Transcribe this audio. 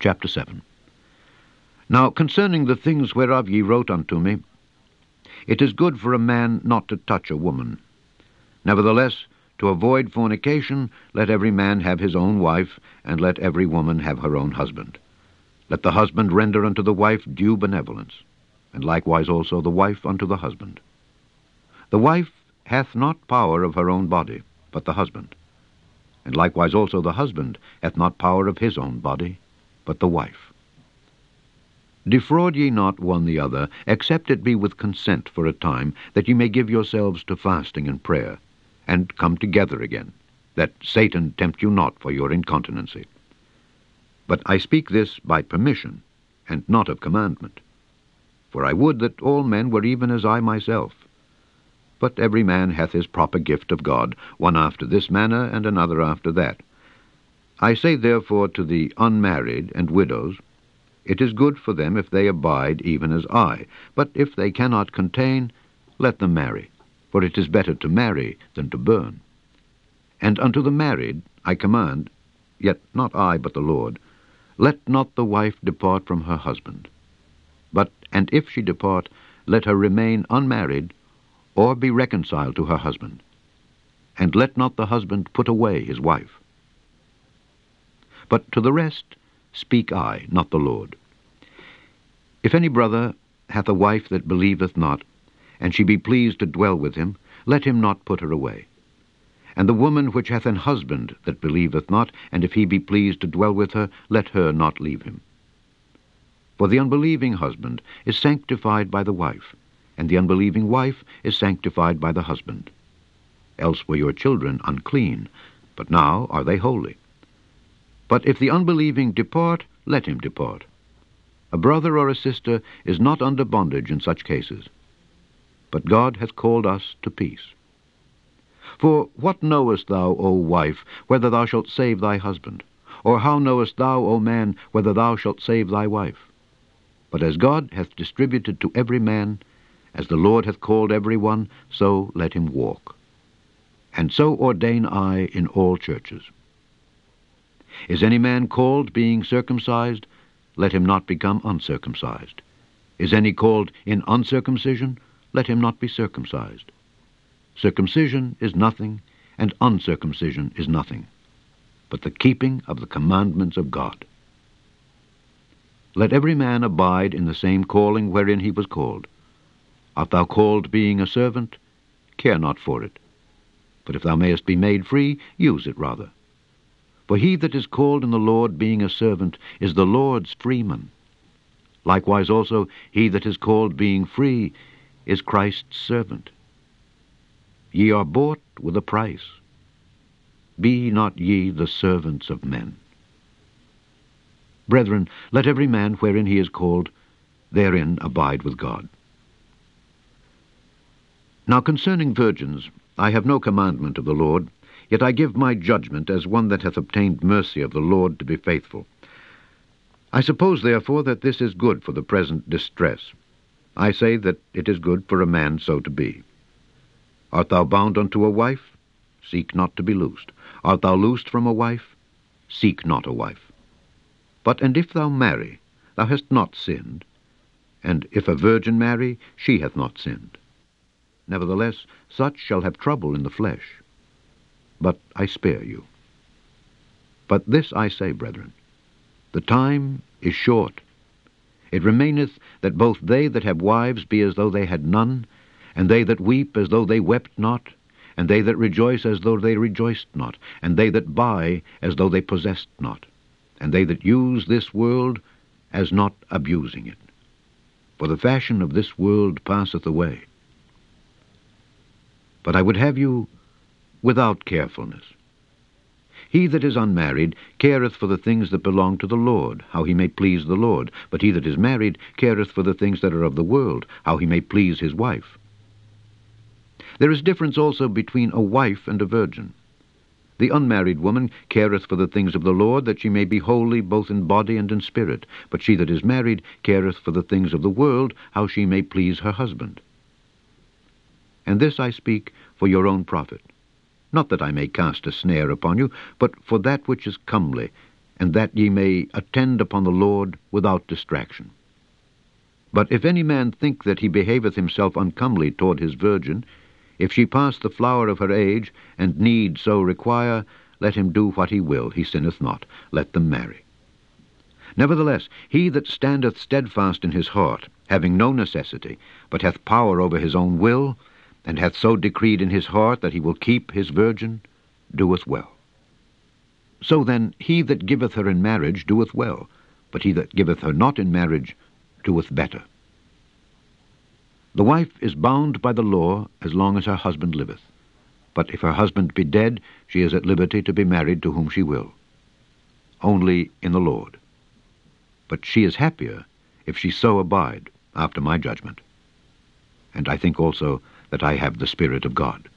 chapter 7. Now concerning the things whereof ye wrote unto me, it is good for a man not to touch a woman. Nevertheless, to avoid fornication, let every man have his own wife, and let every woman have her own husband. Let the husband render unto the wife due benevolence, and likewise also the wife unto the husband. The wife hath not power of her own body, but the husband. And likewise also the husband hath not power of his own body, but the wife. Defraud ye not one the other, except it be with consent for a time, that ye may give yourselves to fasting and prayer, and come together again, that Satan tempt you not for your incontinency. But I speak this by permission, and not of commandment. For I would that all men were even as I myself. But every man hath his proper gift of God, one after this manner, and another after that. I say therefore to the unmarried and widows, it is good for them if they abide even as I, but if they cannot contain, let them marry, for it is better to marry than to burn. And unto the married I command, yet not I but the Lord, let not the wife depart from her husband. But, and if she depart, let her remain unmarried, or be reconciled to her husband. And let not the husband put away his wife. But to the rest speak I, not the Lord. If any brother hath a wife that believeth not, and she be pleased to dwell with him, let him not put her away. And the woman which hath an husband that believeth not, and if he be pleased to dwell with her, let her not leave him. For the unbelieving husband is sanctified by the wife, and the unbelieving wife is sanctified by the husband. Else were your children unclean, but now are they holy. But if the unbelieving depart, let him depart. A brother or a sister is not under bondage in such cases. But God hath called us to peace. For what knowest thou, O wife, whether thou shalt save thy husband? Or how knowest thou, O man, whether thou shalt save thy wife? But as God hath distributed to every man, as the Lord hath called every one, so let him walk. And so ordain I in all churches. Is any man called being circumcised? Let him not become uncircumcised. Is any called in uncircumcision? Let him not be circumcised. Circumcision is nothing, and uncircumcision is nothing, but the keeping of the commandments of God. Let every man abide in the same calling wherein he was called. Art thou called being a servant? Care not for it. But if thou mayest be made free, use it rather. For he that is called in the Lord being a servant is the Lord's freeman. Likewise also he that is called being free is Christ's servant. Ye are bought with a price. Be not ye the servants of men. Brethren, let every man wherein he is called, therein abide with God. Now concerning virgins, I have no commandment of the Lord, yet I give my judgment as one that hath obtained mercy of the Lord to be faithful. I suppose, therefore, that this is good for the present distress. I say that it is good for a man so to be. Art thou bound unto a wife? Seek not to be loosed. Art thou loosed from a wife? Seek not a wife. But and if thou marry, thou hast not sinned. And if a virgin marry, she hath not sinned. Nevertheless, such shall have trouble in the flesh. But I spare you. But this I say, brethren, the time is short. It remaineth that both they that have wives be as though they had none, and they that weep as though they wept not, and they that rejoice as though they rejoiced not, and they that buy as though they possessed not, and they that use this world as not abusing it. For the fashion of this world passeth away. But I would have you without carefulness. He that is unmarried careth for the things that belong to the Lord, how he may please the Lord. But he that is married careth for the things that are of the world, how he may please his wife. There is difference also between a wife and a virgin. The unmarried woman careth for the things of the Lord, that she may be holy both in body and in spirit. But she that is married careth for the things of the world, how she may please her husband. And this I speak for your own profit, not that I may cast a snare upon you, but for that which is comely, and that ye may attend upon the Lord without distraction. But if any man think that he behaveth himself uncomely toward his virgin, if she pass the flower of her age, and need so require, let him do what he will, he sinneth not. Let them marry. Nevertheless, he that standeth steadfast in his heart, having no necessity, but hath power over his own will, and hath so decreed in his heart that he will keep his virgin, doeth well. So then, he that giveth her in marriage doeth well, but he that giveth her not in marriage doeth better. The wife is bound by the law as long as her husband liveth. But if her husband be dead, she is at liberty to be married to whom she will, only in the Lord. But she is happier if she so abide, after my judgment. And I think also that I have the Spirit of God.